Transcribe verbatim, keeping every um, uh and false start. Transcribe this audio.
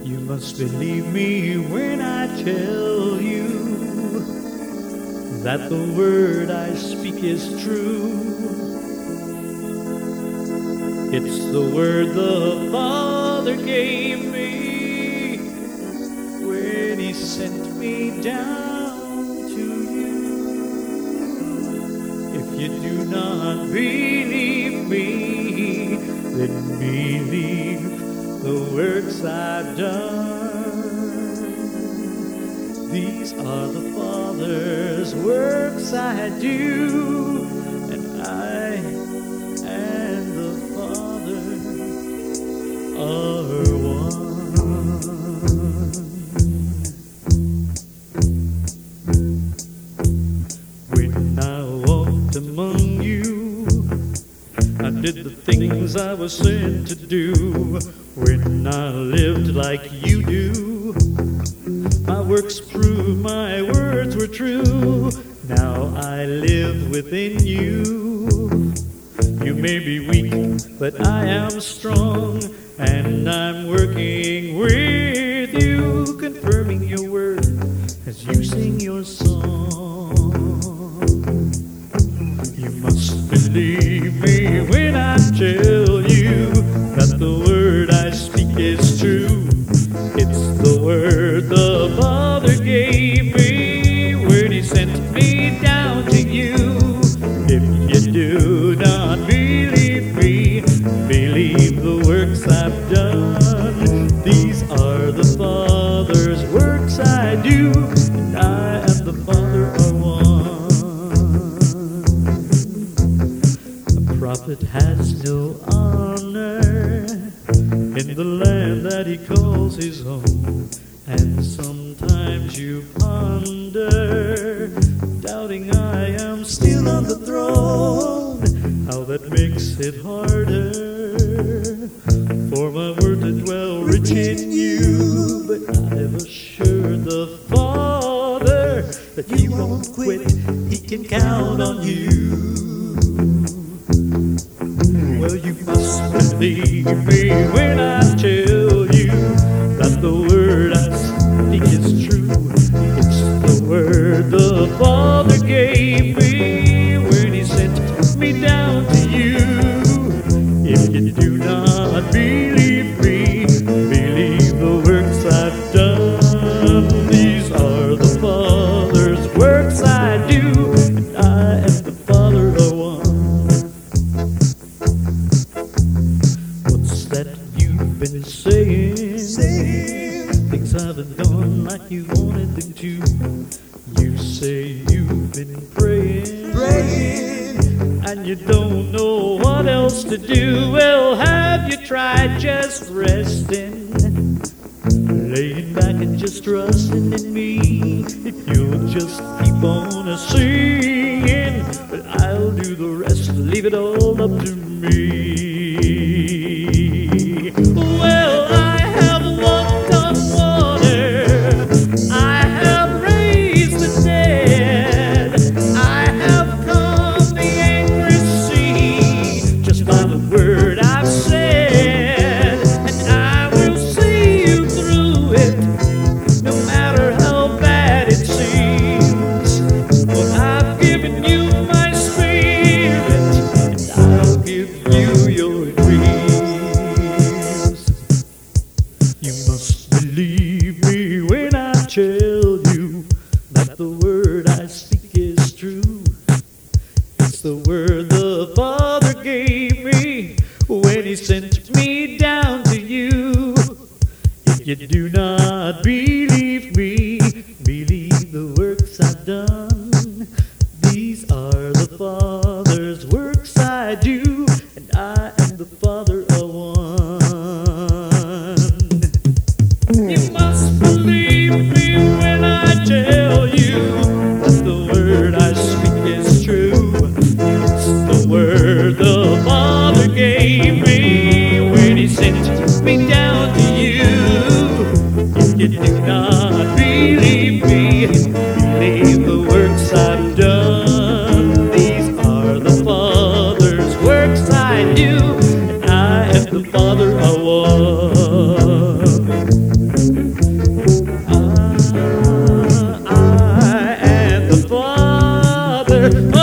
You must believe me when I tell you that the word I speak is true. It's the word the Father gave me when He sent me down to you. If you do not believe me, then believe the works I've done. These are the Father's works I do, and I and the Father are one. When I walked among you, I did the things I was sent to do. When I lived like you do, my works proved my words were true. Now I live within you. You may be weak, but I am strong, and I'm working with you, confirming your word as you sing your song. You must believe me when I tell you that the word I speak is true. It's the word the Father gave me when He sent me down to you. If you do not believe me, believe the works I've done. These are the Father's works I do, and I and the Father are one. A prophet has no honor in the land that he calls his own, and sometimes you ponder, doubting I am still on the throne, how that makes it harder for my word to dwell rich in you. But I've assured the Father that He won't quit, He can count on you. Well, you must believe me when I tell you that the word I speak is true. It's the word the Father gave me when He sent me down to you. If you do not believe me, believe the works I've done. These are the Father's works I do, and I and the Father are one. That you've been saying, saying things haven't gone like you wanted them to. You say you've been praying, praying, and you don't know what else to do. Well, have you tried just resting, laying back and just trusting in me? If you'll just keep on a singing, but I'll do the rest, leave it all up to me. Well, I have walked on water, I have raised the dead, I have calmed the angry sea, just by the word I've said, and I will see you through it, no matter how bad it seems. For I've given you my spirit, and I'll give you your dreams. You must believe me when I tell you that the word I speak is true. It's the word the Father gave me when He sent me down to you. If you do not believe me, believe the works I've done. These are the Father's works I do, and I and the Father are one. You must believe me when I tell you that the word I speak is true. It's the word the Father gave me when He sent me down to you. If you do not believe me, believe the works I've done. These are the Father's works I do, and I and the Father are one. brother.